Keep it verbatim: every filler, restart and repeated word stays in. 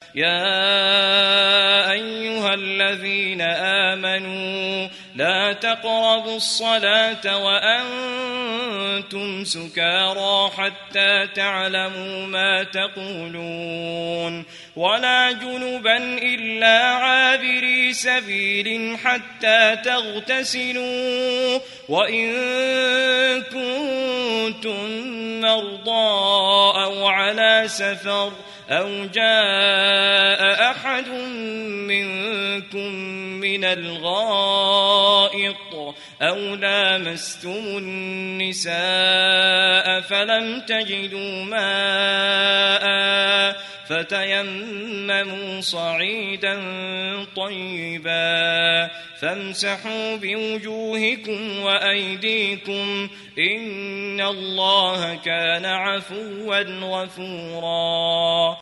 يا أيها الذين آمنوا لا تقربوا الصلاة وأنتم سكارى حتى تعلموا ما تقولون ولا جنبا إلا عابري سبيل حتى تغتسلوا وإن كنتم مرضى أو على سفر أو جاء أحد منكم من الغائط أو لامستم النساء فلم تجدوا ماء فتيمموا صعيدا طيبا فامسحوا بوجوهكم وأيديكم إن الله كان عفوا غفورا.